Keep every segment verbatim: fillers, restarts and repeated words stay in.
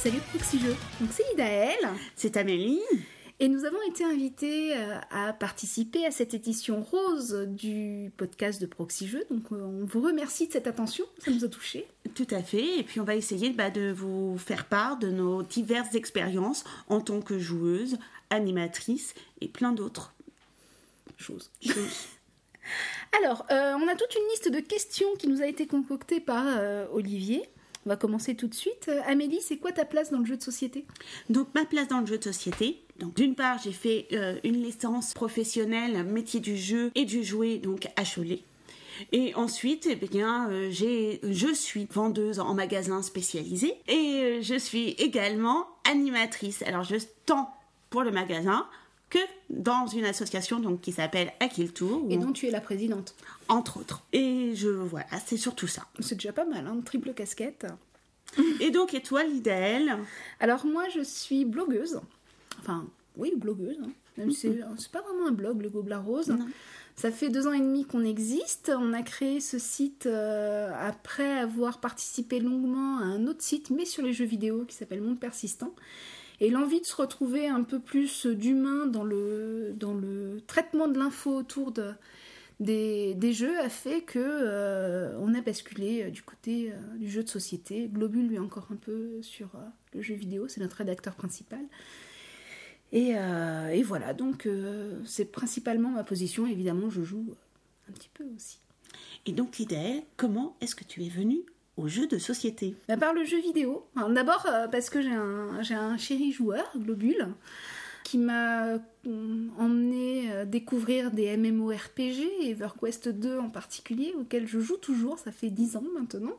Salut Proxy-Jeux, donc c'est Idaël. C'est Amélie. Et nous avons été invités à participer à cette édition rose du podcast de Proxy-Jeux. Donc on vous remercie de cette attention, ça nous a touchés. Tout à fait, et puis on va essayer bah, de vous faire part de nos diverses expériences en tant que joueuse, animatrice et plein d'autres choses. choses. Alors, euh, on a toute une liste de questions qui nous a été concoctée par euh, Olivier. On va commencer tout de suite. Euh, Amélie, c'est quoi ta place dans le jeu de société ? Donc, ma place dans le jeu de société. Donc, d'une part, j'ai fait euh, une licence professionnelle, métier du jeu et du jouet, donc à Cholet. Et ensuite, eh bien, euh, j'ai, je suis vendeuse en magasin spécialisé et euh, je suis également animatrice. Alors, je tant pour le magasin que dans une association donc, qui s'appelle Akiltour. Et dont tu es la présidente. Entre autres. Et je, voilà, c'est surtout ça. C'est déjà pas mal, hein, triple casquette. Et donc, et toi, Idaël ? Alors moi, je suis blogueuse. Enfin, oui, blogueuse. Hein. Même si c'est, c'est pas vraiment un blog, le Gobelin Rose. Non. Ça fait deux ans et demi qu'on existe. On a créé ce site euh, après avoir participé longuement à un autre site, mais sur les jeux vidéo, qui s'appelle Monde Persistant. Et l'envie de se retrouver un peu plus d'humain dans le, dans le traitement de l'info autour de, des, des jeux a fait que euh, on a basculé euh, du côté euh, du jeu de société. Globule, lui, encore un peu sur euh, le jeu vidéo, c'est notre rédacteur principal. Et, euh, et voilà, donc euh, c'est principalement ma position. Évidemment, je joue un petit peu aussi. Et donc, Idaël, comment est-ce que tu es venue au jeu de société ? Bah, par le jeu vidéo. Alors, d'abord euh, parce que j'ai un, j'ai un chéri joueur, Globule, qui m'a euh, emmené euh, découvrir des MMORPG, EverQuest deux en particulier, auquel je joue toujours, ça fait dix ans maintenant.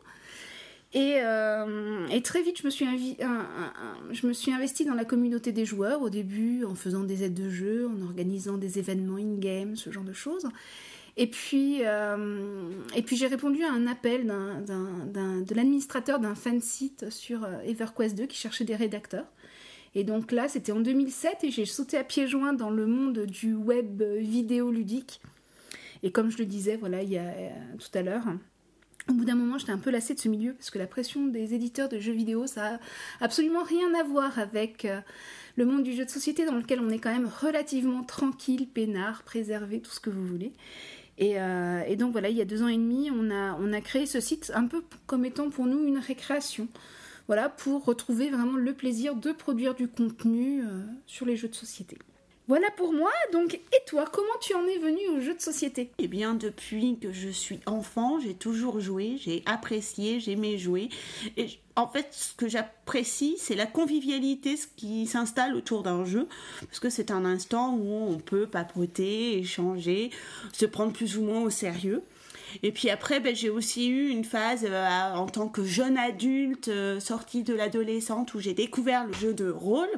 Et, euh, et très vite, je me, suis invi- un, un, un, je me suis investie dans la communauté des joueurs, au début en faisant des aides de jeu, en organisant des événements in-game, ce genre de choses. Et puis, euh, et puis j'ai répondu à un appel d'un, d'un, d'un, de l'administrateur d'un fansite sur EverQuest deux qui cherchait des rédacteurs. Et donc là, c'était en deux mille sept et j'ai sauté à pieds joints dans le monde du web vidéoludique. Et comme je le disais, voilà, il y a euh, tout à l'heure, au bout d'un moment, j'étais un peu lassée de ce milieu parce que la pression des éditeurs de jeux vidéo, ça a absolument rien à voir avec euh, le monde du jeu de société dans lequel on est quand même relativement tranquille, peinard, préservé, tout ce que vous voulez. Et, euh, et donc voilà, il y a deux ans et demi, on a, on a créé ce site un peu comme étant pour nous une récréation. Voilà, pour retrouver vraiment le plaisir de produire du contenu euh, sur les jeux de société. Voilà pour moi, donc et toi, comment tu en es venue aux jeux de société ? Eh bien, depuis que je suis enfant, j'ai toujours joué, j'ai apprécié, j'aimais jouer. Et en fait, ce que j'apprécie, c'est la convivialité ce qui s'installe autour d'un jeu, parce que c'est un instant où on peut papoter, échanger, se prendre plus ou moins au sérieux. Et puis après, ben, j'ai aussi eu une phase euh, en tant que jeune adulte, euh, sortie de l'adolescente, où j'ai découvert le jeu de rôle.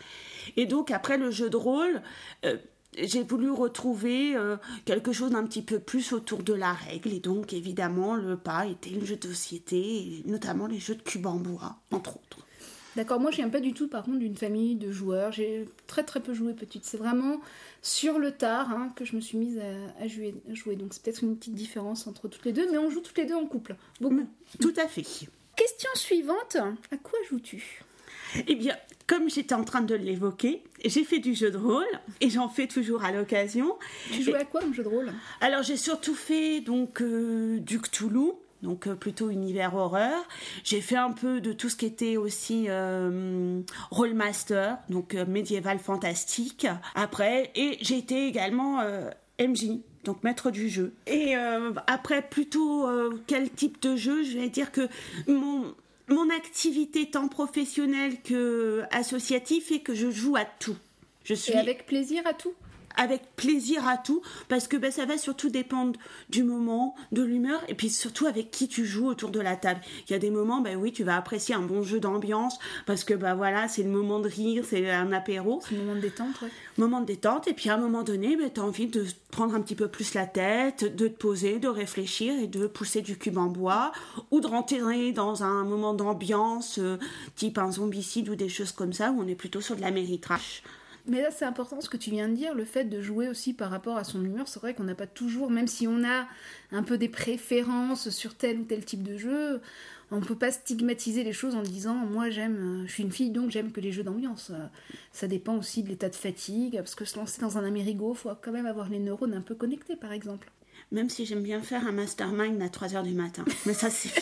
Et donc, après le jeu de rôle, euh, j'ai voulu retrouver euh, quelque chose d'un petit peu plus autour de la règle. Et donc, évidemment, le pas était le jeu de société, et notamment les jeux de cubes en bois, entre autres. D'accord, moi je viens pas du tout par contre d'une famille de joueurs, j'ai très très peu joué petite, c'est vraiment sur le tard hein, que je me suis mise à, à, jouer, à jouer, donc c'est peut-être une petite différence entre toutes les deux, mais on joue toutes les deux en couple, beaucoup. Tout à fait. Question suivante, à quoi joues-tu ? Eh bien, comme j'étais en train de l'évoquer, j'ai fait du jeu de rôle et j'en fais toujours à l'occasion. Tu jouais et... à quoi comme jeu de rôle ? Alors j'ai surtout fait donc euh, du Cthulhu. Donc euh, plutôt univers horreur. J'ai fait un peu de tout ce qui était aussi euh, Rollmaster, donc euh, médiéval fantastique. Après, et j'ai été également euh, M J, donc maître du jeu. Et euh, après, plutôt euh, quel type de jeu ? Je vais dire que mon, mon activité tant professionnelle que associative fait que je joue à tout. Je suis... Et avec plaisir à tout ? Avec plaisir à tout, parce que ben, ça va surtout dépendre du moment, de l'humeur, et puis surtout avec qui tu joues autour de la table. Il y a des moments, ben oui, tu vas apprécier un bon jeu d'ambiance, parce que ben voilà, c'est le moment de rire, c'est un apéro. C'est le moment de détente, ouais. Moment de détente, et puis à un moment donné, ben, tu as envie de prendre un petit peu plus la tête, de te poser, de réfléchir, et de pousser du cube en bois, ou de rentrer dans un moment d'ambiance, euh, type un zombicide ou des choses comme ça, où on est plutôt sur de la méritrache. Mais là, c'est important ce que tu viens de dire, le fait de jouer aussi par rapport à son humeur. C'est vrai qu'on n'a pas toujours, même si on a un peu des préférences sur tel ou tel type de jeu, on ne peut pas stigmatiser les choses en disant « moi, j'aime, je suis une fille, donc j'aime que les jeux d'ambiance ». Ça dépend aussi de l'état de fatigue, parce que se lancer dans un Amerigo, il faut quand même avoir les neurones un peu connectés, par exemple. Même si j'aime bien faire un mastermind à trois heures du matin. Mais ça, c'est...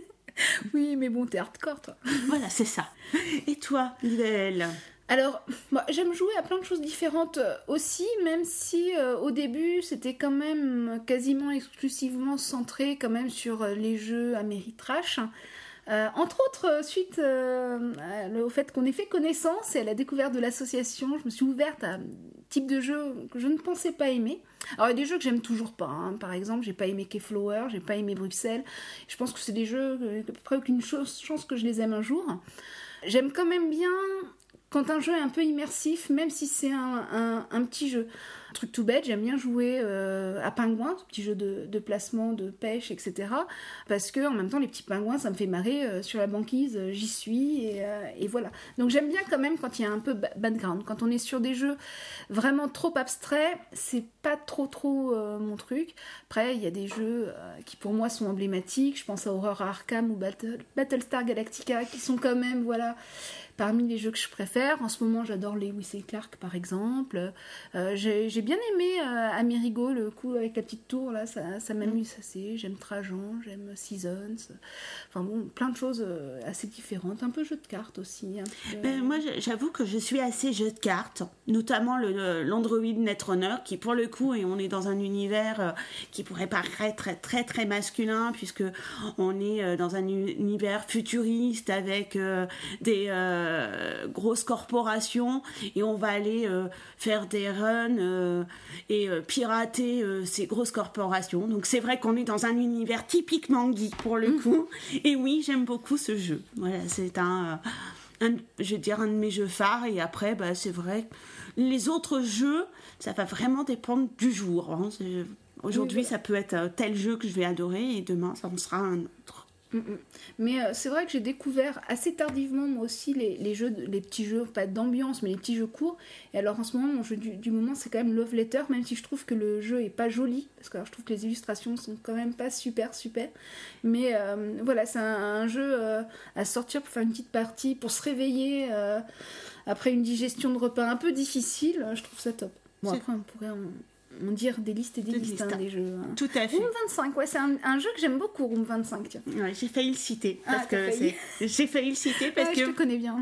Oui, mais bon, t'es hardcore, toi. Voilà, c'est ça. Et toi, Lidl ? Alors, moi, j'aime jouer à plein de choses différentes aussi, même si euh, au début, c'était quand même quasiment exclusivement centré quand même sur les jeux Ameritrash. Euh, entre autres, suite euh, au fait qu'on ait fait connaissance et à la découverte de l'association, je me suis ouverte à un type de jeu que je ne pensais pas aimer. Alors, il y a des jeux que j'aime toujours pas. Hein. Par exemple, j'ai pas aimé Keyflower, j'ai pas aimé Bruxelles. Je pense que c'est des jeux, à peu près aucune chose, chance que je les aime un jour. J'aime quand même bien quand un jeu est un peu immersif, même si c'est un, un, un petit jeu. Un truc tout bête, j'aime bien jouer euh, à Pingouin, ce petit jeu de, de placement, de pêche, et cetera. Parce que en même temps, les petits pingouins, ça me fait marrer. Euh, sur la banquise, euh, j'y suis, et, euh, et voilà. Donc j'aime bien quand même quand il y a un peu background. Quand on est sur des jeux vraiment trop abstraits, c'est pas trop trop euh, mon truc. Après, il y a des jeux euh, qui pour moi sont emblématiques. Je pense à Horror Arkham ou Battle, Battlestar Galactica, qui sont quand même, voilà, parmi les jeux que je préfère. En ce moment, j'adore Lewis et Clark, par exemple. Euh, j'ai, j'ai bien aimé euh, Amerigo, le coup avec la petite tour, là, ça, ça m'amuse assez. J'aime Trajan, j'aime Seasons. Enfin bon, plein de choses euh, assez différentes. Un peu jeu de cartes aussi. Un peu... ben, moi, j'avoue que je suis assez jeu de cartes, notamment le, le, l'Android Netrunner, qui pour le coup, et on est dans un univers euh, qui pourrait paraître très, très, très masculin, puisque on est euh, dans un univers futuriste avec euh, des... Euh, Euh, grosses corporations et on va aller euh, faire des runs euh, et euh, pirater euh, ces grosses corporations. Donc c'est vrai qu'on est dans un univers typiquement geek pour le coup. Et oui, j'aime beaucoup ce jeu. Voilà, c'est un, un je veux dire un de mes jeux phares. Et après, bah, c'est vrai que les autres jeux, ça va vraiment dépendre du jour. Hein. Aujourd'hui, oui, voilà. Ça peut être tel jeu que je vais adorer et demain, ça en sera un autre. Mais euh, c'est vrai que j'ai découvert assez tardivement moi aussi les, les jeux, les petits jeux, pas d'ambiance, mais les petits jeux courts. Et alors en ce moment, mon jeu du, du moment, c'est quand même Love Letter, même si je trouve que le jeu est pas joli, parce que alors, je trouve que les illustrations sont quand même pas super super. Mais euh, voilà, c'est un, un jeu euh, à sortir pour faire une petite partie, pour se réveiller euh, après une digestion de repas un peu difficile. Je trouve ça top. Bon, c'est... après on pourrait en... on dire des listes et des, des listes, hein, des jeux. Hein. Tout à fait. Room vingt-cinq, ouais, c'est un, un jeu que j'aime beaucoup, Room vingt-cinq, tiens. Ouais, j'ai failli le citer. Parce ah, que failli. c'est... J'ai failli le citer parce ouais, que... je te connais bien.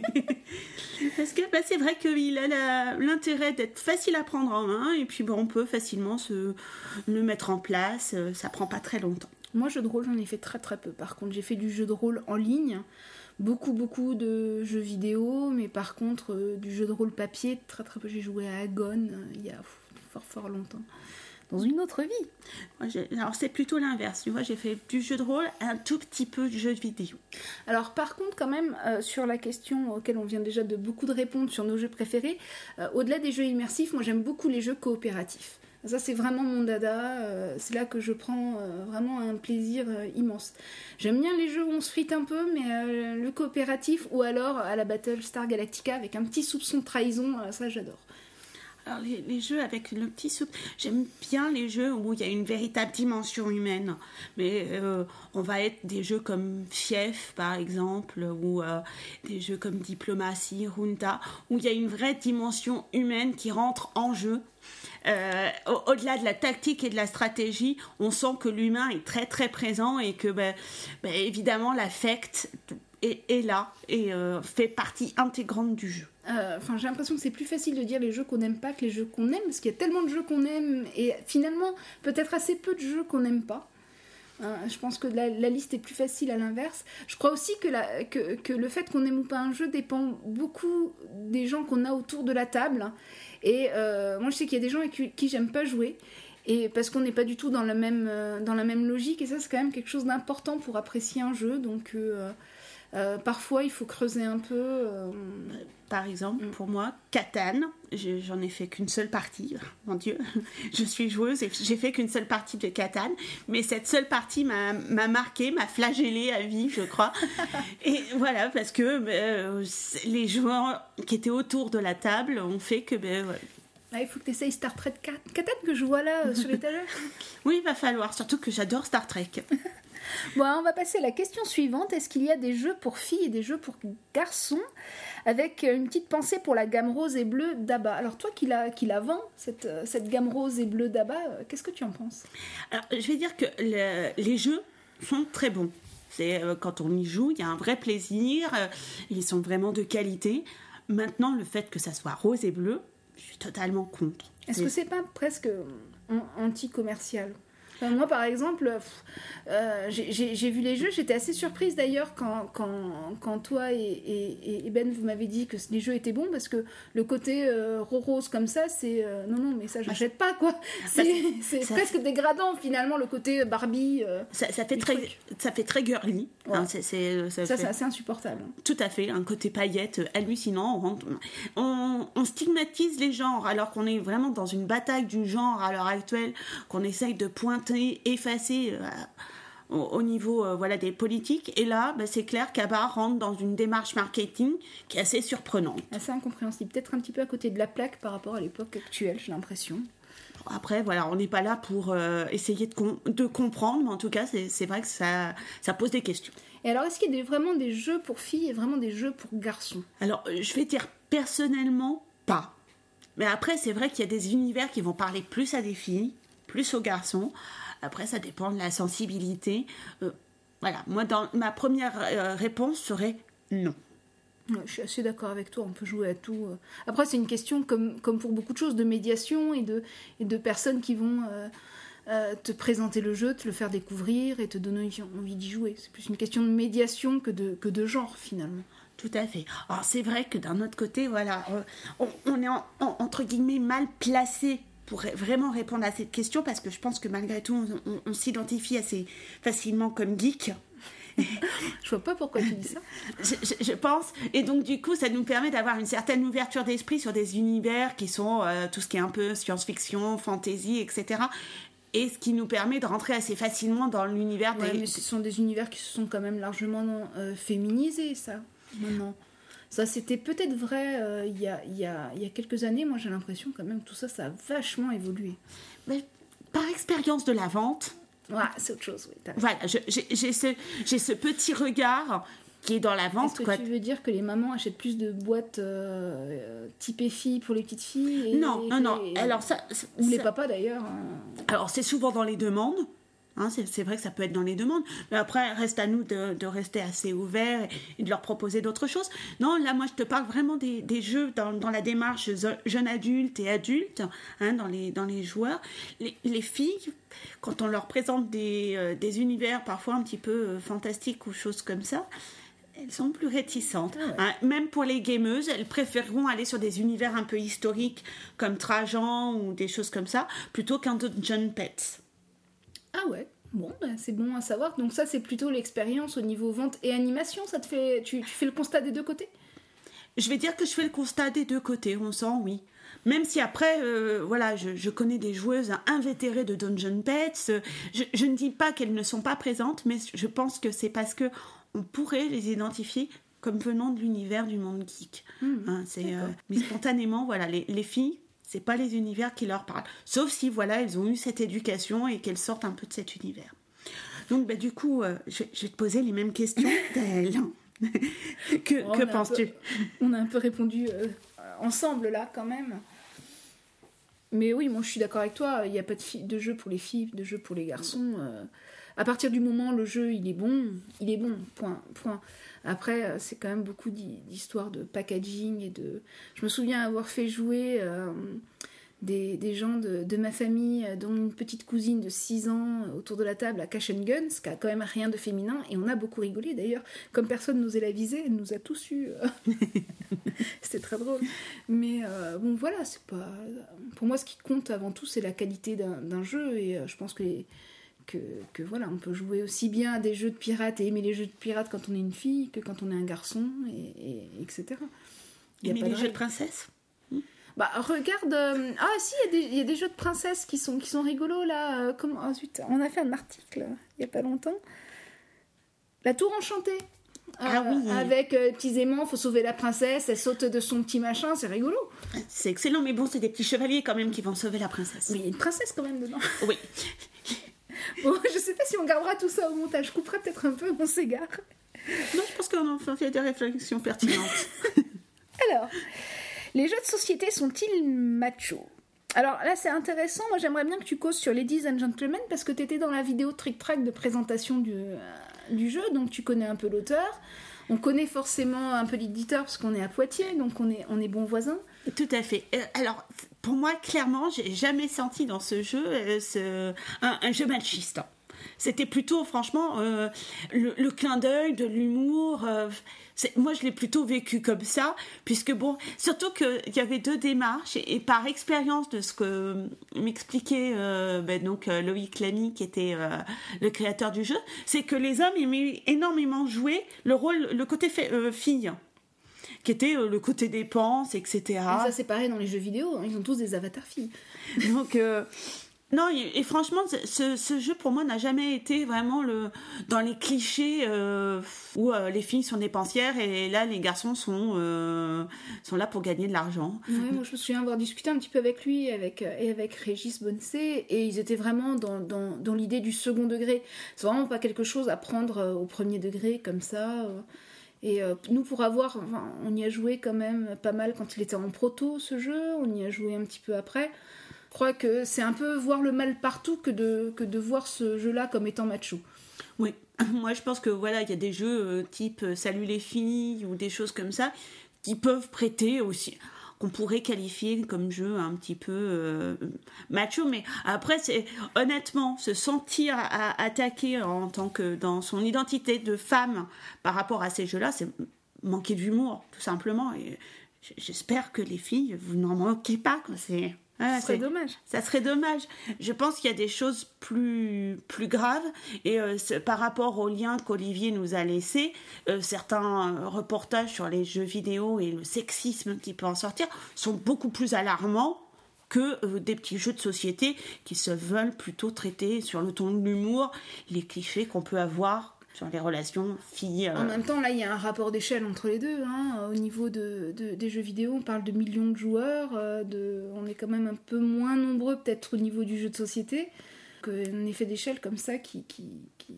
Parce que bah, c'est vrai qu'il a la... l'intérêt d'être facile à prendre en main et puis bah, on peut facilement se... le mettre en place. Ça prend pas très longtemps. Moi, jeu de rôle, j'en ai fait très très peu. Par contre, j'ai fait du jeu de rôle en ligne. Beaucoup, beaucoup de jeux vidéo. Mais par contre, euh, du jeu de rôle papier, très très peu. J'ai joué à Agon euh, il y a pff, fort fort longtemps. Dans une autre vie. Moi, j'ai... Alors c'est plutôt l'inverse. Tu vois, j'ai fait du jeu de rôle, un tout petit peu de jeu de vidéo. Alors par contre, quand même, euh, sur la question auquel on vient déjà de beaucoup de répondre sur nos jeux préférés, euh, au-delà des jeux immersifs, moi j'aime beaucoup les jeux coopératifs. Ça c'est vraiment mon dada, euh, c'est là que je prends euh, vraiment un plaisir euh, immense. J'aime bien les jeux où on se frite un peu, mais euh, le coopératif ou alors à la Battlestar Galactica avec un petit soupçon de trahison, euh, ça j'adore. Alors les, les jeux avec le petit soupe, j'aime bien les jeux où il y a une véritable dimension humaine, mais euh, on va être des jeux comme Fief par exemple, ou euh, des jeux comme Diplomatie, Runta, où il y a une vraie dimension humaine qui rentre en jeu. Euh, au- au-delà de la tactique et de la stratégie, on sent que l'humain est très très présent et que ben, ben, évidemment l'affect est, est là et euh, fait partie intégrante du jeu. Enfin, euh, j'ai l'impression que c'est plus facile de dire les jeux qu'on n'aime pas que les jeux qu'on aime, parce qu'il y a tellement de jeux qu'on aime et finalement peut-être assez peu de jeux qu'on n'aime pas. Euh, je pense que la, la liste est plus facile à l'inverse. Je crois aussi que, la, que, que le fait qu'on aime ou pas un jeu dépend beaucoup des gens qu'on a autour de la table. Et euh, moi je sais qu'il y a des gens avec qui, qui j'aime pas jouer. Et parce qu'on n'est pas du tout dans la même, euh, dans la même logique. Et ça c'est quand même quelque chose d'important pour apprécier un jeu. Donc... Euh, Euh, parfois, il faut creuser un peu. Euh... Par exemple, pour moi, Catan, je, j'en ai fait qu'une seule partie. Mon Dieu, je suis joueuse et j'ai fait qu'une seule partie de Catan. Mais cette seule partie m'a, m'a marquée, m'a flagellée à vie, je crois. Et voilà, parce que euh, les joueurs qui étaient autour de la table ont fait que... Ben, ouais. Ah, il faut que tu essayes Star Trek Catan que je vois là euh, sur l'étagère. Oui, il va falloir, surtout que j'adore Star Trek. Bon, on va passer à la question suivante. Est-ce qu'il y a des jeux pour filles et des jeux pour garçons? Avec une petite pensée pour la gamme rose et bleue d'Abba. Alors toi qui la, qui la vends, cette, cette gamme rose et bleue d'Abba, qu'est-ce que tu en penses? Alors, je vais dire que le, les jeux sont très bons. C'est, euh, quand on y joue, il y a un vrai plaisir. Euh, ils sont vraiment de qualité. Maintenant, le fait que ça soit rose et bleu, je suis totalement contre. Est-ce et... que c'est pas presque anti-commercial? Enfin, moi, par exemple, euh, j'ai, j'ai, j'ai vu les jeux, j'étais assez surprise d'ailleurs quand, quand, quand toi et, et, et Ben, vous m'avez dit que les jeux étaient bons, parce que le côté euh, rose comme ça, c'est... Euh, non, non, mais ça, j'achète pas, quoi. C'est, c'est, c'est presque fait... dégradant, finalement, le côté Barbie. Euh, ça, ça, fait très, ça fait très girly. Ouais. Hein, c'est, c'est, ça, ça fait... c'est assez insupportable. Tout à fait, un côté paillette hallucinant. On, on, on stigmatise les genres, alors qu'on est vraiment dans une bataille du genre à l'heure actuelle, qu'on essaye de pointer, effacer euh, au, au niveau euh, voilà, des politiques. Et là, bah, c'est clair qu'Abba rentre dans une démarche marketing qui est assez surprenante. Assez incompréhensible. Peut-être un petit peu à côté de la plaque par rapport à l'époque actuelle, j'ai l'impression. Après, voilà, on n'est pas là pour euh, essayer de, com- de comprendre, mais en tout cas, c'est, c'est vrai que ça, ça pose des questions. Et alors, est-ce qu'il y a des, vraiment des jeux pour filles et vraiment des jeux pour garçons? Alors, je vais dire personnellement, pas. Mais après, c'est vrai qu'il y a des univers qui vont parler plus à des filles, plus aux garçons. Après, ça dépend de la sensibilité. Euh, voilà, moi, dans, ma première euh, réponse serait non. Ouais, je suis assez d'accord avec toi, on peut jouer à tout. Après, c'est une question, comme, comme pour beaucoup de choses, de médiation et de, et de personnes qui vont euh, euh, te présenter le jeu, te le faire découvrir et te donner envie d'y jouer. C'est plus une question de médiation que de, que de genre, finalement. Tout à fait. Alors, c'est vrai que d'un autre côté, voilà, euh, on, on est en, en, entre guillemets mal placé pour vraiment répondre à cette question, parce que je pense que malgré tout, on, on, on s'identifie assez facilement comme geek. Je vois pas pourquoi tu dis ça. je, je, je pense. Et donc, du coup, ça nous permet d'avoir une certaine ouverture d'esprit sur des univers qui sont euh, tout ce qui est un peu science-fiction, fantasy, et cetera. Et ce qui nous permet de rentrer assez facilement dans l'univers ouais, des... mais ce sont des univers qui se sont quand même largement euh, féminisés, ça, maintenant. Ça, c'était peut-être vrai euh, il y, a, il y, a, il y a quelques années. Moi, j'ai l'impression quand même que tout ça, ça a vachement évolué. Mais par expérience de la vente... Ouais, c'est autre chose, oui. Voilà, je, j'ai, j'ai, ce, j'ai ce petit regard qui est dans la vente. Est-ce que quoi. tu veux dire que les mamans achètent plus de boîtes euh, typées filles pour les petites filles et Non, et non, non. les... Alors, ça, Ou ça... les papas, d'ailleurs. Hein. Alors, c'est souvent dans les demandes. Hein, c'est, c'est vrai que ça peut être dans les demandes, mais après, reste à nous de, de rester assez ouverts et, et de leur proposer d'autres choses. Non, là, moi, je te parle vraiment des, des jeux dans, dans la démarche jeune adulte et adulte, hein, dans, les, dans les joueurs. Les, les filles, quand on leur présente des, euh, des univers parfois un petit peu euh, fantastiques ou choses comme ça, elles sont plus réticentes. Ah ouais. Hein, même pour les gameuses, elles préféreront aller sur des univers un peu historiques, comme Trajan ou des choses comme ça, plutôt qu'un Dungeon Pets. Ah ouais, bon, bah, c'est bon à savoir. Donc ça, c'est plutôt l'expérience au niveau vente et animation. Ça te fait, tu, tu fais le constat des deux côtés? Je vais dire que je fais le constat des deux côtés, on sent, oui. Même si après, euh, voilà, je, je connais des joueuses invétérées de Dungeon Pets. Je, je ne dis pas qu'elles ne sont pas présentes, mais je pense que c'est parce que on pourrait les identifier comme venant de l'univers du monde geek. Mmh, hein, c'est, euh, mais spontanément, voilà, les, les filles, c'est pas les univers qui leur parlent. Sauf si, voilà, elles ont eu cette éducation et qu'elles sortent un peu de cet univers. Donc, bah, du coup, euh, je, je vais te poser les mêmes questions d'elle. que oh, que penses-tu? peu, On a un peu répondu euh, ensemble, là, quand même. Mais oui, moi, je suis d'accord avec toi. Il n'y a pas de, fi- de jeu pour les filles, de jeu pour les garçons. Euh, à partir du moment où le jeu, il est bon, il est bon, point, point. Après, c'est quand même beaucoup d'histoires de packaging et de... Je me souviens avoir fait jouer euh, des, des gens de, de ma famille, dont une petite cousine de six ans, autour de la table à Cash and Guns, qui a quand même rien de féminin, et on a beaucoup rigolé d'ailleurs. Comme personne n'osait la viser, elle nous a tous eu. C'était très drôle. Mais euh, bon, voilà, c'est pas... Pour moi, ce qui compte avant tout, c'est la qualité d'un, d'un jeu, et euh, je pense que les... que, que voilà, on peut jouer aussi bien à des jeux de pirates et aimer les jeux de pirates quand on est une fille que quand on est un garçon, et, et, etc. Aimer les jeux de princesse. Bah regarde, euh, ah si, il y, y a des jeux de princesse qui sont, qui sont rigolos là, euh, comme, oh, zut, on a fait un article il n'y a pas longtemps. La Tour Enchantée. Ah euh, oui. Avec euh, petits aimants, faut sauver la princesse, elle saute de son petit machin, c'est rigolo. C'est excellent, mais bon, c'est des petits chevaliers quand même qui vont sauver la princesse. Mais il y a une princesse quand même dedans. Oui. Bon, je sais pas si on gardera tout ça au montage, je couperai peut-être un peu, on s'égare. Non, je pense qu'on en fait des réflexions pertinentes. Alors, les jeux de société sont-ils machos ? Alors là, c'est intéressant. Moi, j'aimerais bien que tu causes sur Ladies and Gentlemen parce que tu étais dans la vidéo trick-track de présentation du, euh, du jeu, donc tu connais un peu l'auteur. On connaît forcément un peu l'éditeur parce qu'on est à Poitiers, donc on est, on est bons voisins. Tout à fait. Euh, alors, pour moi, clairement, j'ai jamais senti dans ce jeu euh, ce, un, un jeu machiste. C'était plutôt, franchement, euh, le, le clin d'œil, de l'humour. Euh, c'est, moi, je l'ai plutôt vécu comme ça, puisque bon, surtout qu'il y avait deux démarches, et, et par expérience de ce que m'expliquait euh, ben, donc, euh, Loïc Lamy, qui était euh, le créateur du jeu, c'est que les hommes aimaient énormément jouer le rôle, le côté fait, euh, fille, qui était euh, le côté dépense, et cetera. Et ça, c'est pareil dans les jeux vidéo, hein, ils ont tous des avatars filles. Donc... Euh, Non, et, et franchement, ce, ce jeu, pour moi, n'a jamais été vraiment le, dans les clichés euh, où euh, les filles sont dépensières et là, les garçons sont, euh, sont là pour gagner de l'argent. Ouais, moi, je me souviens avoir discuté un petit peu avec lui avec, et avec Régis Bonnecé, et ils étaient vraiment dans, dans, dans l'idée du second degré. C'est vraiment pas quelque chose à prendre au premier degré, comme ça. Et euh, nous, pour avoir... Enfin, on y a joué quand même pas mal quand il était en proto, ce jeu. On y a joué un petit peu après. Je crois que c'est un peu voir le mal partout que de, que de voir ce jeu-là comme étant macho. Oui, moi je pense que voilà, il y a des jeux euh, type euh, Salut les filles ou des choses comme ça qui peuvent prêter aussi, qu'on pourrait qualifier comme jeu un petit peu euh, macho, mais après c'est honnêtement se sentir à, attaquer en tant que dans son identité de femme par rapport à ces jeux-là, c'est manquer d'humour tout simplement. Et j'espère que les filles vous n'en manquez pas quand c'est Ah, ça serait dommage. Ça serait dommage. Je pense qu'il y a des choses plus, plus graves. Et euh, par rapport au lien qu'Olivier nous a laissé, euh, certains reportages sur les jeux vidéo et le sexisme qui peut en sortir sont beaucoup plus alarmants que euh, des petits jeux de société qui se veulent plutôt traiter sur le ton de l'humour, les clichés qu'on peut avoir sur les relations filles... Euh... En même temps, là, il y a un rapport d'échelle entre les deux. Hein. Au niveau de, de, des jeux vidéo, on parle de millions de joueurs. Euh, de... On est quand même un peu moins nombreux, peut-être, au niveau du jeu de société. Un effet d'échelle comme ça qui... qui, qui...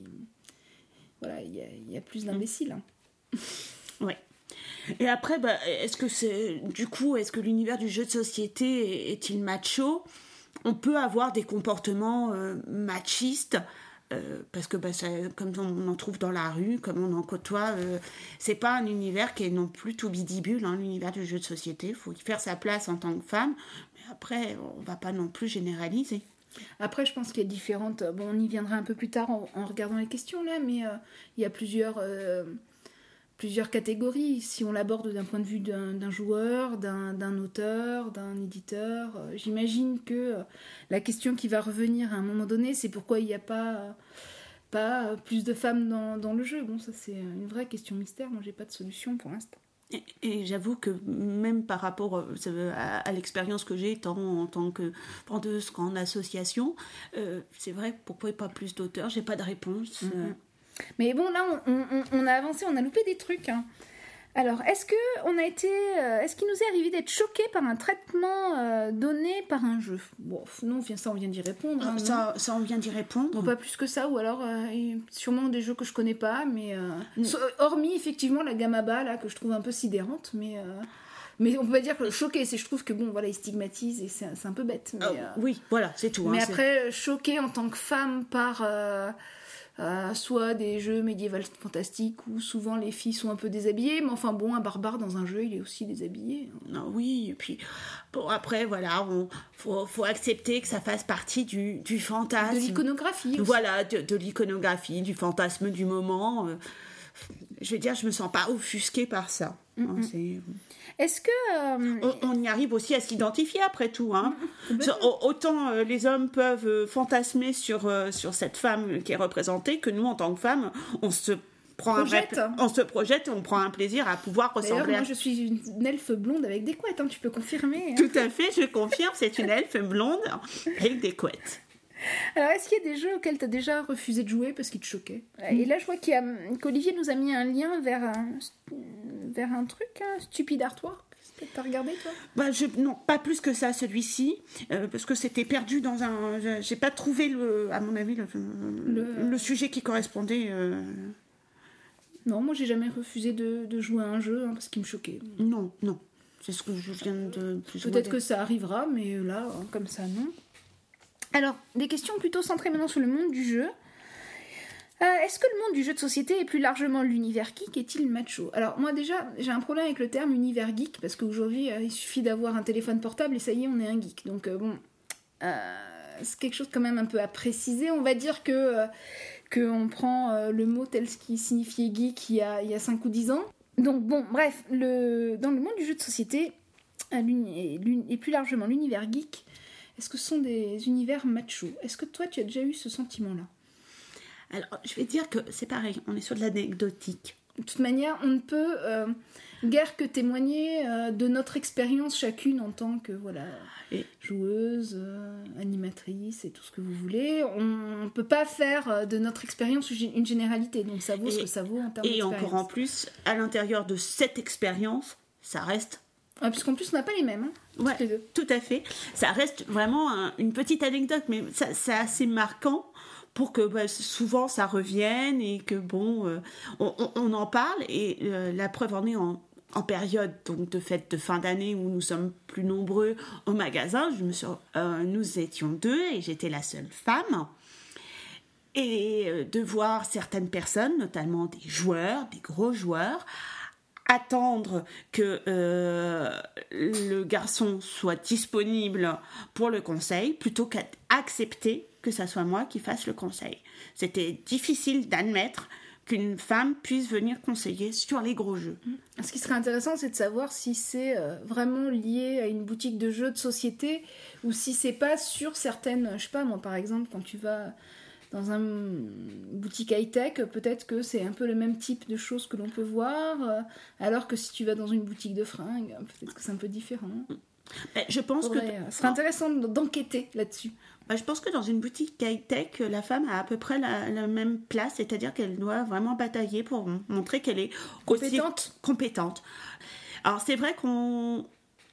Voilà, il y a, il y a plus d'imbéciles. Hein. Ouais. Et après, bah, est-ce que c'est... Du coup, est-ce que l'univers du jeu de société est-il macho ? On peut avoir des comportements euh, machistes, Euh, parce que bah, ça, comme on en trouve dans la rue, comme on en côtoie, euh, c'est pas un univers qui est non plus tout bidibule, hein, l'univers du jeu de société. Il faut y faire sa place en tant que femme, mais après, on va pas non plus généraliser. Après, je pense qu'il y a différentes... Bon, on y viendra un peu plus tard en, en regardant les questions, là, mais euh, il y a plusieurs... Euh... plusieurs catégories, si on l'aborde d'un point de vue d'un, d'un joueur, d'un, d'un auteur, d'un éditeur. Euh, j'imagine que euh, la question qui va revenir à un moment donné, c'est pourquoi il n'y a pas, euh, pas euh, plus de femmes dans, dans le jeu. Bon, ça c'est une vraie question mystère, moi j'ai pas de solution pour l'instant. Et, et j'avoue que même par rapport à, à l'expérience que j'ai, tant en tant que vendeuse qu'en association, euh, c'est vrai, pourquoi pas plus d'auteurs ? J'ai pas de réponse. Mm-hmm. Euh... Mais bon, là, on, on, on a avancé, on a loupé des trucs. Hein. Alors, est-ce que on a été, euh, est-ce qu'il nous est arrivé d'être choqué par un traitement euh, donné par un jeu ? Bon, non, ça, on vient d'y répondre. Hein, ça, ça, on vient d'y répondre. Bon, pas plus que ça, ou alors euh, sûrement des jeux que je connais pas, mais euh, mm. hormis effectivement la gamme A B A là que je trouve un peu sidérante, mais. Euh... Mais on peut pas dire que choqué, c'est je trouve que bon voilà ils stigmatisent et c'est, c'est un peu bête. Mais, oh, euh... Oui, voilà, c'est tout. Mais hein, après choqué en tant que femme par euh, euh, soit des jeux médiévaux fantastiques où souvent les filles sont un peu déshabillées, mais enfin bon un barbare dans un jeu il est aussi déshabillé. Non, oui, et puis bon après voilà, on faut faut accepter que ça fasse partie du du fantasme, de l'iconographie. Aussi. Voilà, de, de l'iconographie, du fantasme du moment. Euh... je vais dire, je me sens pas offusquée par ça. Mm-hmm. Hein, c'est... Est-ce que... Euh... On, on y arrive aussi à s'identifier après tout. Hein. Mm-hmm. Autant euh, les hommes peuvent euh, fantasmer sur, euh, sur cette femme qui est représentée, que nous, en tant que femmes, on se prend projette. un vrai, on se projette et on prend un plaisir à pouvoir ressembler. D'ailleurs, moi, à... je suis une elfe blonde avec des couettes, hein, tu peux confirmer. Hein. Tout à fait, je confirme, c'est une elfe blonde avec des couettes. Alors, est-ce qu'il y a des jeux auxquels tu as déjà refusé de jouer parce qu'ils te choquaient ? Et là, je vois qu'il y a, qu'Olivier nous a mis un lien vers un, vers un truc, un Stupid Artwork. T'as regardé, toi ? Bah, je, non, pas plus que ça, celui-ci, euh, parce que c'était perdu dans un... J'ai pas trouvé, le, à mon avis, le, le... le sujet qui correspondait... Euh... Non, moi, j'ai jamais refusé de, de jouer à un jeu, hein, parce qu'il me choquait. Non, non. C'est ce que je viens de... Plus Peut-être que ça arrivera, mais là, hein, comme ça, non. Alors, des questions plutôt centrées maintenant sur le monde du jeu. Euh, est-ce que le monde du jeu de société et plus largement l'univers geek est-il macho ? Alors moi déjà, j'ai un problème avec le terme univers geek, parce qu'aujourd'hui, euh, il suffit d'avoir un téléphone portable et ça y est, on est un geek. Donc euh, bon, euh, c'est quelque chose quand même un peu à préciser. On va dire que, euh, que on prend euh, le mot tel qu'il signifiait geek il y a, il y a cinq ou dix ans. Donc bon, bref, le, dans le monde du jeu de société, euh, et, et plus largement l'univers geek, est-ce que ce sont des univers machos ? Est-ce que toi, tu as déjà eu ce sentiment-là ? Alors, je vais dire que c'est pareil, on est sur de l'anecdotique. De toute manière, on ne peut euh, guère que témoigner euh, de notre expérience chacune en tant que voilà, et... joueuse, euh, animatrice et tout ce que vous voulez. On ne peut pas faire de notre expérience une généralité, donc ça vaut et, ce que ça vaut en termes et d'expérience. Et encore en plus, à l'intérieur de cette expérience, ça reste... Ah, puisqu'en plus, on n'a pas les mêmes, hein, ouais, les deux. Tout à fait. Ça reste vraiment un, une petite anecdote, mais ça, c'est assez marquant pour que bah, souvent ça revienne et que bon, euh, on, on, on en parle. Et euh, la preuve en est en, en période donc, de fête de fin d'année où nous sommes plus nombreux au magasin. Je me suis, euh, nous étions deux et j'étais la seule femme. Et euh, de voir certaines personnes, notamment des joueurs, des gros joueurs, attendre que euh, le garçon soit disponible pour le conseil plutôt qu'accepter que ça soit moi qui fasse le conseil. C'était difficile d'admettre qu'une femme puisse venir conseiller sur les gros jeux. Ce qui serait intéressant, c'est de savoir si c'est euh, vraiment lié à une boutique de jeux de société ou si c'est pas sur certaines... Je sais pas, moi, par exemple, quand tu vas dans une boutique high-tech, peut-être que c'est un peu le même type de choses que l'on peut voir, euh, alors que si tu vas dans une boutique de fringues, peut-être que c'est un peu différent. Je pense Faudrait, que... Ce serait intéressant d'enquêter là-dessus. Bah, je pense que dans une boutique high-tech, la femme a à peu près la, la même place, c'est-à-dire qu'elle doit vraiment batailler pour montrer qu'elle est compétente. Aussi compétente. Alors c'est vrai qu'on...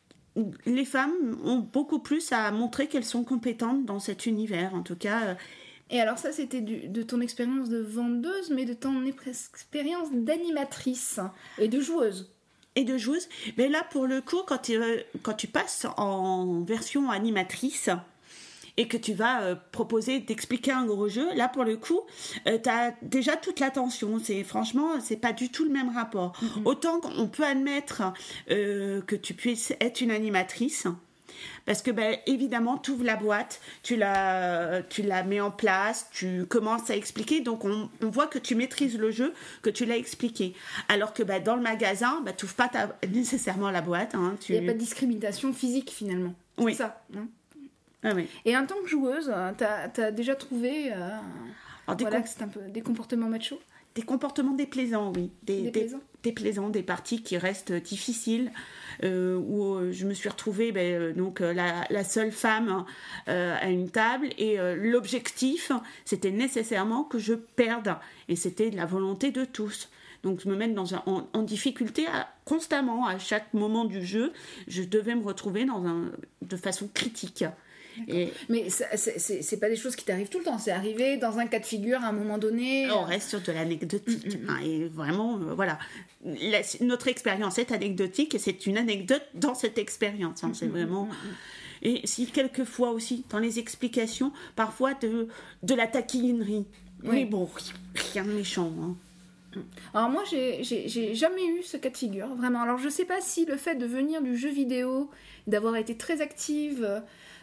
Les femmes ont beaucoup plus à montrer qu'elles sont compétentes dans cet univers, en tout cas... Et alors ça, c'était du, de ton expérience de vendeuse, mais de ton expérience d'animatrice et de joueuse. Et de joueuse. Mais là, pour le coup, quand tu, quand tu passes en version animatrice et que tu vas euh, proposer d'expliquer un gros jeu, là, pour le coup, euh, tu as déjà toute l'attention. C'est, franchement, c'est pas du tout le même rapport. Mm-hmm. Autant qu'on peut admettre euh, que tu puisses être une animatrice... Parce que, ben, évidemment, tu ouvres la boîte, tu la, tu la mets en place, tu commences à expliquer. Donc, on, on voit que tu maîtrises le jeu, que tu l'as expliqué. Alors que ben, dans le magasin, ben, tu n'ouvres pas ta, nécessairement la boîte. Hein, tu... Il n'y a pas de discrimination physique, finalement. C'est oui. ça. Hein. Ah, oui. Et en tant que joueuse, tu as déjà trouvé euh, Alors, des, voilà, comp- que c'est un peu des comportements machos? Des comportements déplaisants, oui. Des, déplaisants. Des, déplaisants, des parties qui restent difficiles, euh, où euh, je me suis retrouvée ben, euh, donc, euh, la, la seule femme euh, à une table, et euh, l'objectif, c'était nécessairement que je perde, et c'était de la volonté de tous. Donc je me mets dans un, en, en difficulté à, constamment, à chaque moment du jeu, je devais me retrouver dans un, de façon critique. Et... Mais ça, c'est, c'est, c'est pas des choses qui t'arrivent tout le temps, c'est arrivé dans un cas de figure à un moment donné. On reste sur de l'anecdotique. Mm-hmm. Hein, et vraiment, euh, voilà. La, notre expérience est anecdotique et c'est une anecdote dans cette expérience. Hein, c'est vraiment. Et si quelquefois aussi, dans les explications, parfois de, de la taquinerie. Oui. Mais bon, rien de méchant. Hein. Alors moi, j'ai, j'ai, j'ai jamais eu ce cas de figure, vraiment. Alors je sais pas si le fait de venir du jeu vidéo, d'avoir été très active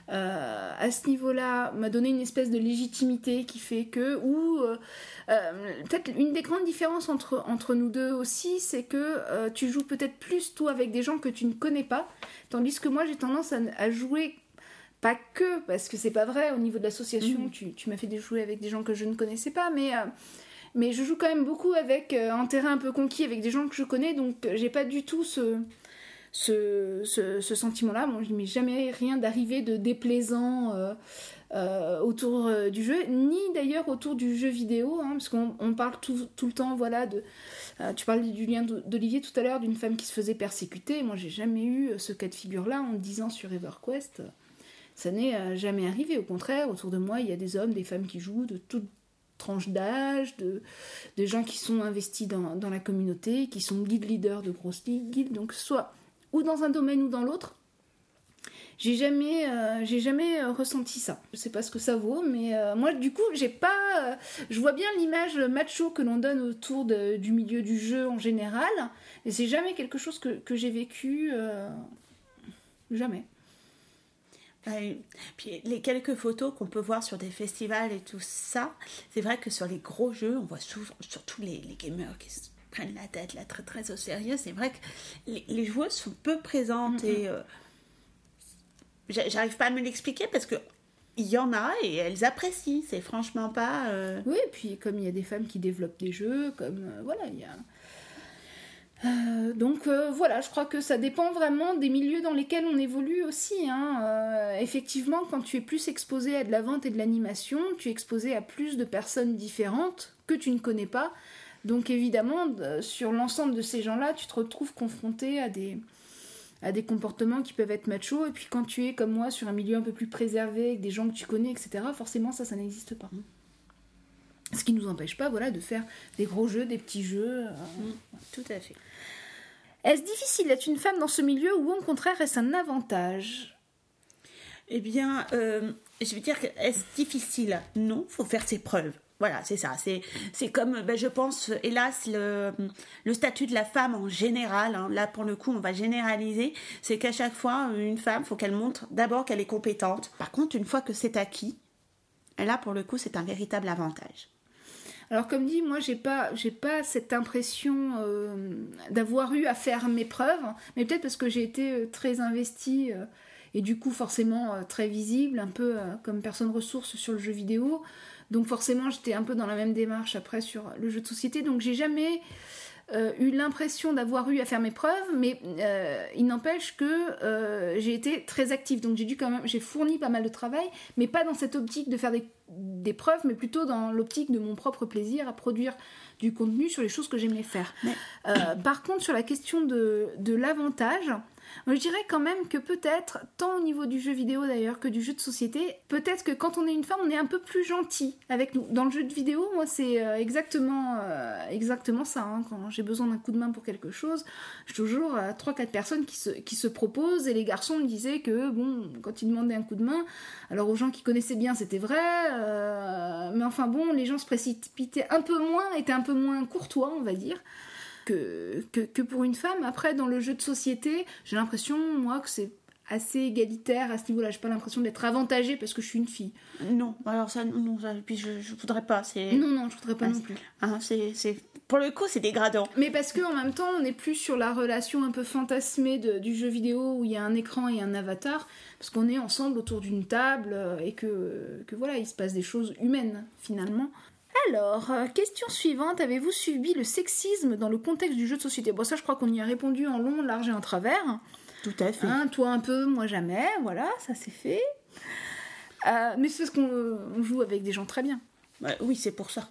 euh, à ce niveau-là, m'a donné une espèce de légitimité qui fait que, ou euh, euh, peut-être une des grandes différences entre, entre nous deux aussi, c'est que euh, tu joues peut-être plus toi avec des gens que tu ne connais pas, tandis que moi j'ai tendance à, à jouer, pas que, parce que c'est pas vrai, au niveau de l'association, mmh. tu, tu m'as fait jouer avec des gens que je ne connaissais pas, mais... Euh, mais je joue quand même beaucoup avec euh, un terrain un peu conquis, avec des gens que je connais, donc euh, j'ai pas du tout ce, ce, ce, ce sentiment-là. Bon, je n'ai jamais rien d'arrivé de déplaisant euh, euh, autour euh, du jeu, ni d'ailleurs autour du jeu vidéo, hein, parce qu'on on parle tout, tout le temps, voilà, de... Euh, tu parlais du lien d'Olivier tout à l'heure, d'une femme qui se faisait persécuter. Moi, j'ai jamais eu ce cas de figure-là en dix ans sur EverQuest. Ça n'est euh, jamais arrivé. Au contraire, autour de moi, il y a des hommes, des femmes qui jouent de toutes tranches d'âge, de, de gens qui sont investis dans, dans la communauté, qui sont guild leaders de grosses guildes, donc soit ou dans un domaine ou dans l'autre. J'ai jamais, euh, j'ai jamais euh, ressenti ça. Je sais pas ce que ça vaut, mais euh, moi, du coup, j'ai pas... Euh, je vois bien l'image macho que l'on donne autour de, du milieu du jeu en général, et c'est jamais quelque chose que, que j'ai vécu... Euh, jamais. Puis les quelques photos qu'on peut voir sur des festivals et tout ça, c'est vrai que sur les gros jeux, on voit souvent, surtout les, les gamers qui se prennent la tête là très très au sérieux, c'est vrai que les, les joueuses sont peu présentes mm-hmm. et euh, j'arrive pas à me l'expliquer parce que il y en a et elles apprécient, c'est franchement pas... Euh... Oui, et puis comme il y a des femmes qui développent des jeux, comme euh, voilà, il y a... Euh, donc euh, voilà, je crois que ça dépend vraiment des milieux dans lesquels on évolue aussi, hein. Euh, effectivement, quand tu es plus exposé à de la vente et de l'animation, tu es exposé à plus de personnes différentes que tu ne connais pas. Donc évidemment, de, sur l'ensemble de ces gens-là, tu te retrouves confronté à des, à des comportements qui peuvent être machos. Et puis quand tu es comme moi sur un milieu un peu plus préservé, avec des gens que tu connais, et cetera, forcément ça, ça n'existe pas. Ce qui ne nous empêche pas, voilà, de faire des gros jeux, des petits jeux. Euh, mmh, tout à fait. Est-ce difficile d'être une femme dans ce milieu ou au contraire est-ce un avantage ? Eh bien, euh, je veux dire que est-ce difficile ? Non, il faut faire ses preuves. Voilà, c'est ça. C'est, c'est comme, ben, je pense, hélas, le, le statut de la femme en général. Hein, là, pour le coup, on va généraliser. C'est qu'à chaque fois, une femme, il faut qu'elle montre d'abord qu'elle est compétente. Par contre, une fois que c'est acquis, là, pour le coup, c'est un véritable avantage. Alors comme dit, moi j'ai pas, j'ai pas cette impression euh, d'avoir eu à faire mes preuves, mais peut-être parce que j'ai été euh, très investie euh, et du coup forcément euh, très visible, un peu euh, comme personne ressource sur le jeu vidéo, donc forcément j'étais un peu dans la même démarche après sur le jeu de société, donc j'ai jamais euh, eu l'impression d'avoir eu à faire mes preuves, mais euh, il n'empêche que euh, j'ai été très active, donc j'ai dû quand même, j'ai fourni pas mal de travail, mais pas dans cette optique de faire des des preuves, mais plutôt dans l'optique de mon propre plaisir à produire du contenu sur les choses que j'aimais faire. Mais... Euh, par contre, sur la question de, de l'avantage, moi, je dirais quand même que peut-être, tant au niveau du jeu vidéo d'ailleurs que du jeu de société, peut-être que quand on est une femme, on est un peu plus gentil avec nous. Dans le jeu de vidéo, moi, c'est euh, exactement, euh, exactement ça. Hein. Quand j'ai besoin d'un coup de main pour quelque chose, j'ai toujours euh, trois quatre personnes qui se, qui se proposent, et les garçons me disaient que, bon, quand ils demandaient un coup de main, alors aux gens qui connaissaient bien, c'était vrai, euh, mais enfin bon, les gens se précipitaient un peu moins, étaient un peu moins courtois, on va dire. Que, que, que pour une femme. Après, dans le jeu de société, j'ai l'impression, moi, que c'est assez égalitaire à ce niveau-là. J'ai pas l'impression d'être avantagée parce que je suis une fille. Non, alors ça, non, ça, puis je, je voudrais pas. C'est... Non, non, je voudrais pas ah, non plus. Ah, c'est, c'est... Pour le coup, c'est dégradant. Mais parce qu'en même temps, on est plus sur la relation un peu fantasmée de, du jeu vidéo où il y a un écran et un avatar, parce qu'on est ensemble autour d'une table et que, que voilà, il se passe des choses humaines, finalement. Alors, euh, question suivante, avez-vous subi le sexisme dans le contexte du jeu de société ? Bon, ça, je crois qu'on y a répondu en long, large et en travers. Tout à fait. Hein, toi un peu, moi jamais, voilà, ça c'est fait. Euh, mais c'est parce qu'on on joue avec des gens très bien. Ouais, oui, c'est pour ça.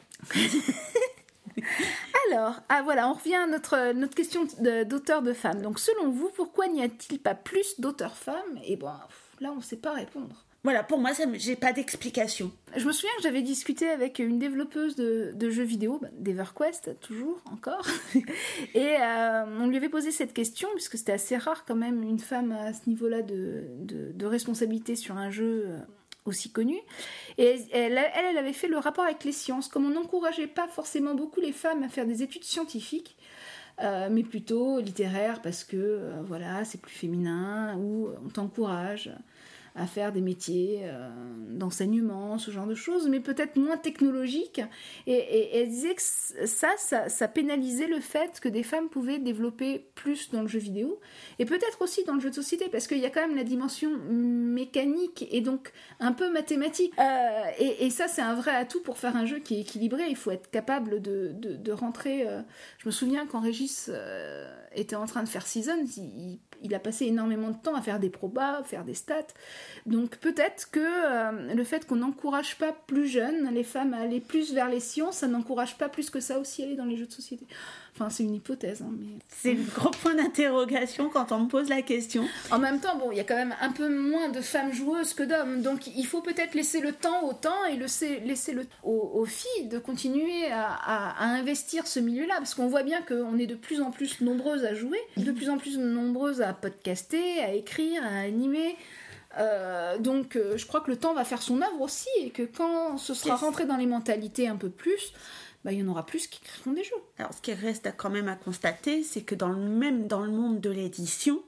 Alors, ah voilà, on revient à notre, notre question de, d'auteur de femmes. Donc, selon vous, pourquoi n'y a-t-il pas plus d'auteurs femmes ? Et bon, là, on ne sait pas répondre. Voilà, pour moi, ça, j'ai pas d'explication. Je me souviens que j'avais discuté avec une développeuse de, de jeux vidéo, bah, d'EverQuest, toujours, encore, et euh, on lui avait posé cette question, puisque c'était assez rare quand même, une femme à ce niveau-là de, de, de responsabilité sur un jeu aussi connu, et elle, elle, elle avait fait le rapport avec les sciences, comme on n'encourageait pas forcément beaucoup les femmes à faire des études scientifiques, euh, mais plutôt littéraires, parce que, euh, voilà, c'est plus féminin, ou on t'encourage à faire des métiers euh, d'enseignement, ce genre de choses, mais peut-être moins technologiques. Et, et, et elle disait que ça, ça, ça pénalisait le fait que des femmes pouvaient développer plus dans le jeu vidéo, et peut-être aussi dans le jeu de société, parce qu'il y a quand même la dimension mécanique et donc un peu mathématique. Euh, et, et ça, c'est un vrai atout pour faire un jeu qui est équilibré. Il faut être capable de, de, de rentrer... Euh... Je me souviens quand Régis euh, était en train de faire Seasons, il, il a passé énormément de temps à faire des probas, faire des stats. Donc peut-être que euh, le fait qu'on n'encourage pas plus jeunes les femmes à aller plus vers les sciences, ça n'encourage pas plus que ça aussi à aller dans les jeux de société. Enfin, c'est une hypothèse. Hein, mais... C'est le gros point d'interrogation quand on me pose la question. En même temps, bon, il y a quand même un peu moins de femmes joueuses que d'hommes, donc il faut peut-être laisser le temps au temps et laisser, laisser le, aux, aux filles de continuer à, à, à investir ce milieu-là, parce qu'on voit bien qu'on est de plus en plus nombreuses à jouer, de plus en plus nombreuses à podcaster, à écrire, à animer. Euh, donc euh, je crois que le temps va faire son œuvre aussi, et que quand ce sera rentré dans les mentalités un peu plus, bah, il y en aura plus qui créeront des jeux. Alors ce qui reste quand même à constater, c'est que dans le, même dans le monde de l'édition,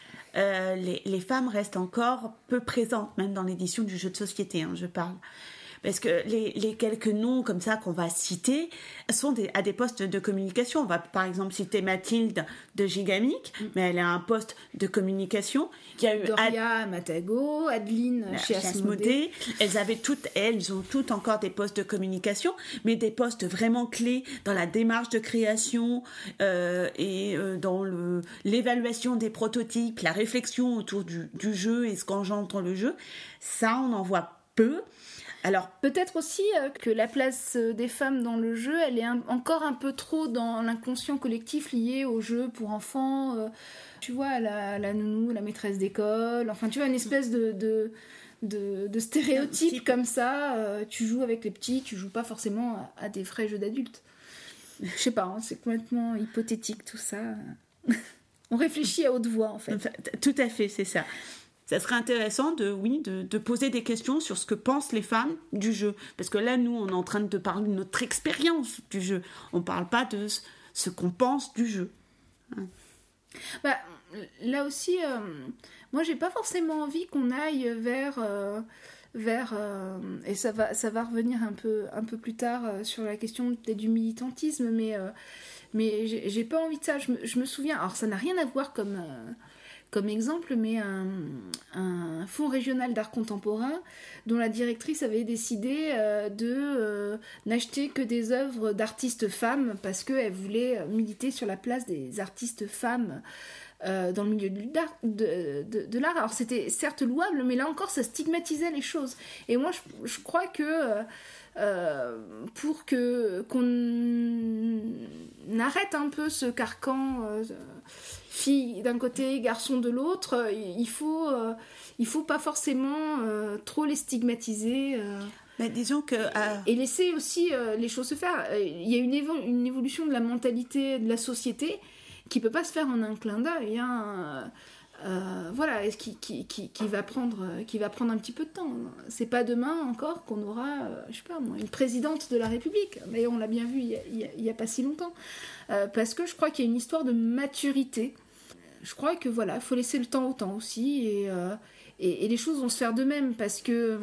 euh, les, les femmes restent encore peu présentes, même dans l'édition du jeu de société, hein, je parle. Parce que les, les quelques noms comme ça qu'on va citer sont des, à des postes de communication. On va par exemple citer Mathilde de Gigamic, mm. mais elle a un poste de communication. Il y a eu Doria Ad... Matago, Adeline chez Asmodée. Elles avaient toutes, elles ont toutes encore des postes de communication, mais des postes vraiment clés dans la démarche de création euh, et euh, dans le, l'évaluation des prototypes, la réflexion autour du, du jeu et ce qu'engendre le jeu. Ça, on en voit peu. Alors peut-être aussi euh, que la place des femmes dans le jeu, elle est un, encore un peu trop dans l'inconscient collectif lié au jeu pour enfants. Euh, tu vois, la, la nounou, la maîtresse d'école, enfin tu vois, une espèce de, de, de, de stéréotype comme ça. Euh, tu joues avec les petits, tu joues pas forcément à, à des vrais jeux d'adultes. Je sais pas, hein, c'est complètement hypothétique tout ça. On réfléchit à haute voix en fait. Enfin, tout à fait, c'est ça. Ça serait intéressant de, oui, de, de poser des questions sur ce que pensent les femmes du jeu. Parce que là, nous, on est en train de parler de notre expérience du jeu. On ne parle pas de ce qu'on pense du jeu. Hein. Bah, là aussi, euh, moi, j'ai pas forcément envie qu'on aille vers... Euh, vers euh, et ça va, ça va revenir un peu, un peu plus tard euh, sur la question peut-être du militantisme, mais, euh, mais j'ai, j'ai pas envie de ça. Je me, je me souviens... Alors, ça n'a rien à voir comme... Euh, comme exemple, mais un, un fonds régional d'art contemporain dont la directrice avait décidé euh, de euh, n'acheter que des œuvres d'artistes femmes parce qu'elle voulait militer sur la place des artistes femmes euh, dans le milieu de, de, de, de l'art. Alors c'était certes louable, mais là encore ça stigmatisait les choses. Et moi je, je crois que euh, pour que qu'on arrête un peu ce carcan euh, fille d'un côté, garçon de l'autre, il faut, euh, il faut pas forcément euh, trop les stigmatiser. Euh, Mais disons que... Euh... Et laisser aussi euh, les choses se faire. Il y a une, évo- une évolution de la mentalité de la société qui peut pas se faire en un clin d'œil. Hein. Euh, voilà, qui, qui, qui, qui, va prendre, qui va prendre un petit peu de temps. C'est pas demain encore qu'on aura, euh, je sais pas moi, une présidente de la République. Mais on l'a bien vu il y a, il y a, il y a pas si longtemps. Euh, parce que je crois qu'il y a une histoire de maturité. Je crois que voilà, il faut laisser le temps au temps aussi, et, euh, et, et les choses vont se faire d'eux-mêmes, parce que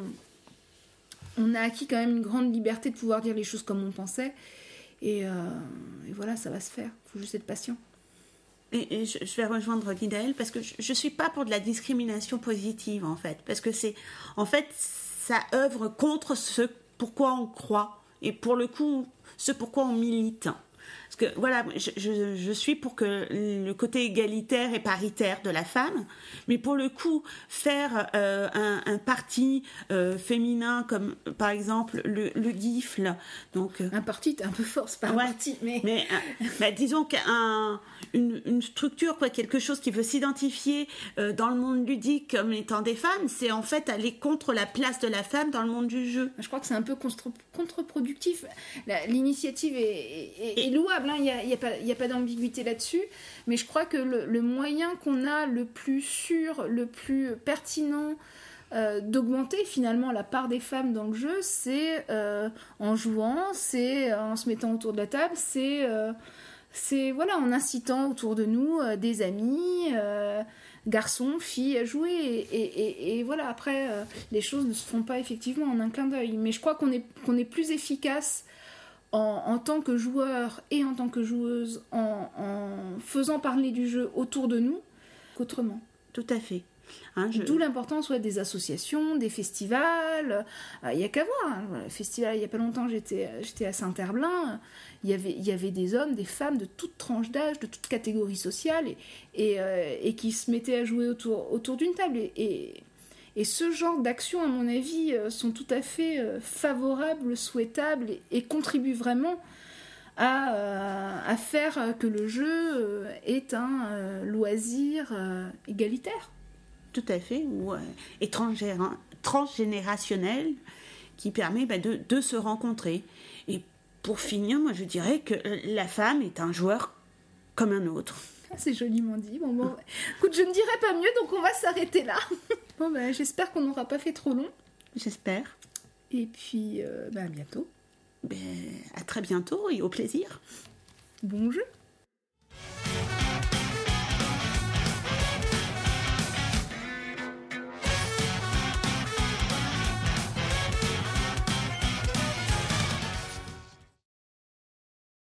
on a acquis quand même une grande liberté de pouvoir dire les choses comme on pensait, et, euh, et voilà, ça va se faire. Il faut juste être patient. Et, et je, je vais rejoindre Guidaëlle, parce que je, je suis pas pour de la discrimination positive en fait, parce que c'est, en fait, ça œuvre contre ce pourquoi on croit, et pour le coup, ce pourquoi on milite. Parce que voilà, je, je, je suis pour que le côté égalitaire et paritaire de la femme, mais pour le coup, faire euh, un, un parti euh, féminin comme par exemple le, le GIFL, donc un parti, t'es un peu fort, c'est pas ouais, un parti, mais, mais euh, bah, disons qu'un une, une structure, quoi, quelque chose qui veut s'identifier euh, dans le monde ludique comme étant des femmes, c'est en fait aller contre la place de la femme dans le monde du jeu. Je crois que c'est un peu contre, contre-productif. La, l'initiative est, est, est, est louable, il n'y a, y a, pas, y a pas d'ambiguïté là-dessus, mais je crois que le, le moyen qu'on a le plus sûr, le plus pertinent euh, d'augmenter finalement la part des femmes dans le jeu, c'est euh, en jouant, c'est en se mettant autour de la table, c'est... Euh, C'est voilà, en incitant autour de nous euh, des amis, euh, garçons, filles à jouer. Et, et, et, et voilà, après, euh, les choses ne se font pas effectivement en un clin d'œil. Mais je crois qu'on est, qu'on est plus efficace en, en tant que joueur et en tant que joueuse en, en faisant parler du jeu autour de nous qu'autrement. Tout à fait. Hein, je... D'où l'importance ouais, des associations, des festivals. Il euh, n'y a qu'à voir. Hein. Le festival, il n'y a pas longtemps, j'étais, j'étais à Saint-Herblain. Il y avait, il y avait des hommes, des femmes de toutes tranches d'âge, de toutes catégories sociales, et, et, euh, et qui se mettaient à jouer autour, autour d'une table. Et, et, et ce genre d'actions, à mon avis, sont tout à fait euh, favorables, souhaitables, et, et contribuent vraiment à, euh, à faire que le jeu euh, est un euh, loisir euh, égalitaire. Tout à fait, ou euh, et transgéra- transgénérationnel, qui permet bah, de, de se rencontrer. Et pour finir, moi je dirais que la femme est un joueur comme un autre. Ah, c'est joliment dit. Bon, bon, écoute, je ne dirais pas mieux, donc on va s'arrêter là. Bon, ben, j'espère qu'on n'aura pas fait trop long. J'espère. Et puis, euh, ben, à bientôt. Ben, à très bientôt et au plaisir. Bon jeu.